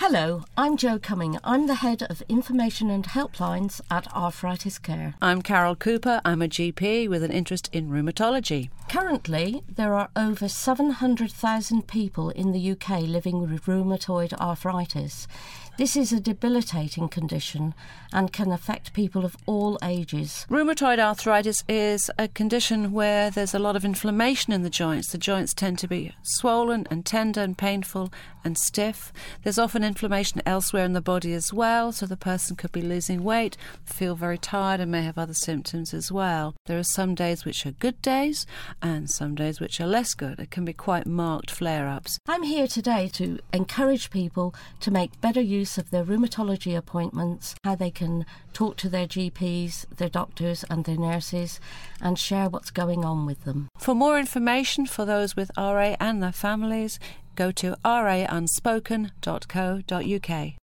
Hello, I'm Jo Cumming. I'm the head of Information and Helplines at Arthritis Care. I'm Carol Cooper. I'm a GP with an interest in rheumatology. Currently, there are over 700,000 people in the UK living with rheumatoid arthritis. This is a debilitating condition and can affect people of all ages. Rheumatoid arthritis is a condition where there's a lot of inflammation in the joints. The joints tend to be swollen and tender and painful and stiff. There's often inflammation elsewhere in the body as well, so the person could be losing weight, feel very tired and may have other symptoms as well. There are some days which are good days and some days which are less good. It can be quite marked flare-ups. I'm here today to encourage people to make better use of their rheumatology appointments, how they can talk to their GPs, their doctors and their nurses and share what's going on with them. For more information for those with RA and their families, go to raunspoken.co.uk.